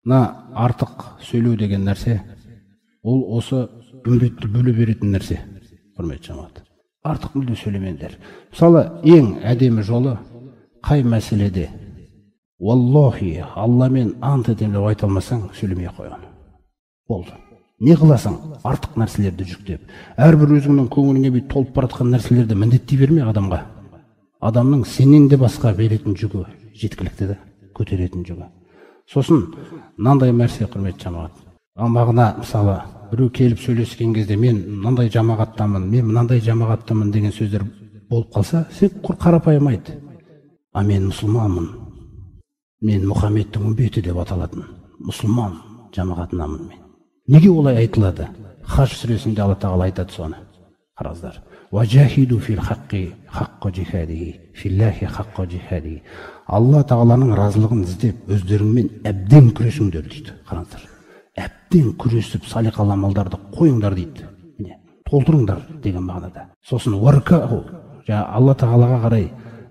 мына артық сөйлеу деген нәрсе, ол осы үмбетті бөле беретін нәрсе, құрметті жамағат. Артық мүлде сөйлемеңдер. Мысалы, ең әдемі жолы қай мәселеде Валлахи, Алламен ант етемін деп айта алмасаң, сөйлемей қойған. Болды. Не қыласың? Артық нәрселерді жүктеп. Әрбір өзіңнің көңіліңе бей толып баратқан нәрселерді міндеттей берме адамға. Адамның сенен де басқа беретін жүгі жеткілікті, көтеретін жүгі. Сосын мынандай нәрсе, құрметті жамағат. Мағына, мысалы, біреу келіп сөйлескен кезде мен мынандай жамағаттамын, мен мынандай жамағаттамын деген сөздер болып қалса, сен құр қарапайым айт. Мен мұсылманмын. Мен Мұхаммедтің үмбеті деп аталатын мұсылман жамағатынамын мен. Неге олай айтылады? Хаж сүресінде Алла тағала айтады соны. Қараңыздар. Ваджахиду фил хаққи хаққа джихадихи, филлахи хаққа джихадихи. Алла тағаланың разылығын іздеп, өздеріңмен әбден күресіңдер дейді. Қараңыздар. Әбден күресіп, салиқалы амалдарды қойыңдар дейді. Міне, толтырыңдар деген мағынада. Сосын варкаху, Алла тағалаға қарай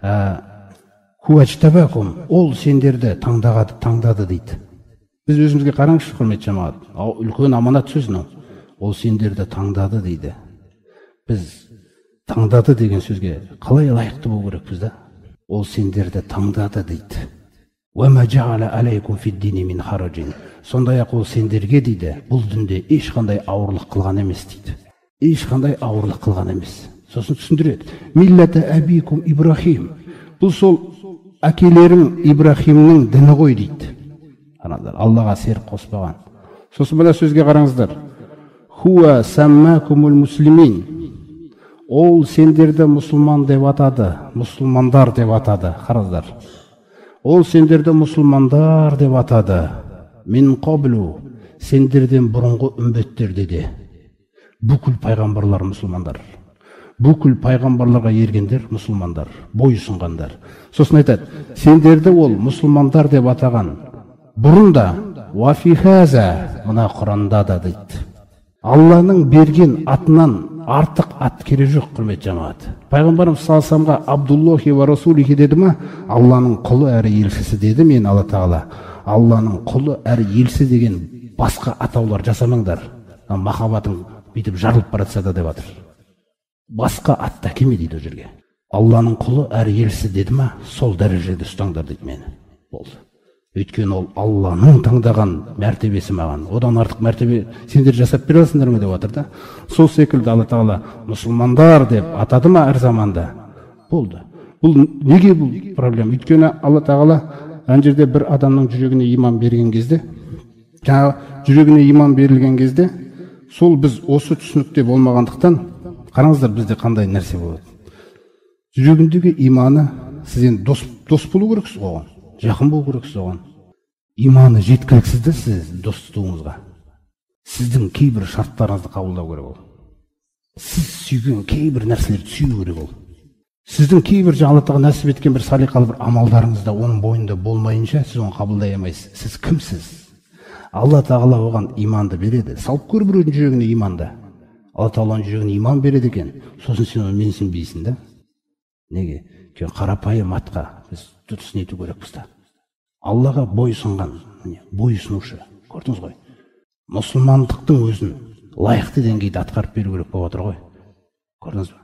хуачтабакум, ол сендерді таңдады дейді. Біз өзімізге қараңызшы, құрметті жамағат. Үлкен аманат сөз мынау. Ол сендерді таңдады дейді. Біз таңдады деген сөзге қалай лайықты болу керекпіз да? Ол сендерді таңдады дейді. Уама жаала алейкум фиддини мин хараджин. Сондай-ақ ол сендерге дейді, бұл дінде ешқандай ауырлық қылған емес дейді. Ешқандай ауырлық қылған емес. Сосын түсіндіреді. Миллата абикум Ибрахим. Бұл сол әкелерің Ибрахимнің діні ғой дейді. Аллаға серік қоспаған. Сосын мына сөзге қараңыздар. Хуа саммакумул муслимин. Ол сендерді мұсылман деп атады, мұсылмандар деп атады. Қараңыздар. Ол сендерді мұсылмандар деп атады. Мин қаблу, сендерден бұрынғы үмбеттер деді. Бүкіл пайғамбарлар мұсылмандар. Бүкіл пайғамбарларға ергендер мұсылмандар, бойұсынғандар. Сосын айтады, сендерді ол мұсылмандар деп атаған. Бұрында уафихаза, мына Құранда да дейді. Алланың берген атынан артық ат керек жоқ, құрметті жамағат. Пайғамбарымыз салсамға Абдуллахи ва Расулихи деді ма? Алланың құлы әрі елшісі деді мен, Алла тағала. Алланың құлы әрі елшісі деген басқа атаулар жасамаңдар. Махаббатың бүйтіп жарылып баратса да деп жатыр. Басқа атта кеме дейді ол жерге. Алланың құлы әрі елшісі деді ма? Сол дәрежеде ұстаңдар дейді мені. Болды. Өйткені ол Алланың таңдаған мәртебесі маған. Одан артық мәртебе сендер жасап бере аласыңдар ма деп жатыр да. Сол секілді Алла тағала мұсылмандар деп атады ма әр заманда? Болды. Бұл неге бұл проблема? Өйткені Алла тағала ана жерде бір адамның жүрегіне иман берген кезде, жүрегіне иман берілген кезде, сол біз осы түсінікте болмағандықтан, қараңыздар бізде қандай нәрсе болады. Жүрегіндегі иманы, сіз енді дос болу керексіз оған, жақын болу керексіз оған. Иманы жеткіліксізді сіз достығыңызға. Сіздің кейбір шарттарыңызды қабылдау керек ол. Сіз сүйген кейбір нәрселерді сүю керек ол. Сіздің кейбір Алла тағала нәсіп еткен бір салиқалы бір амалдарыңызда оның бойында болмайынша сіз оны қабылдай алмайсыз. Сіз кімсіз? Алла тағала оған иманды береді. Салып көр біреудің жүрегіне иманды. Алла тағаланың жүрегіне иман береді екен. Сосын сен оны менсінбейсің да. Неге? Қарапайым атқа біз дұрыс нету керекпіз да. Аллаға бойсынған, бойсынушы. Көрдіңіз ғой? Мұсылмандықтың өзін лайықты деңгейде атқарып беру керек болып отыр ғой. Көрдіңіз бе?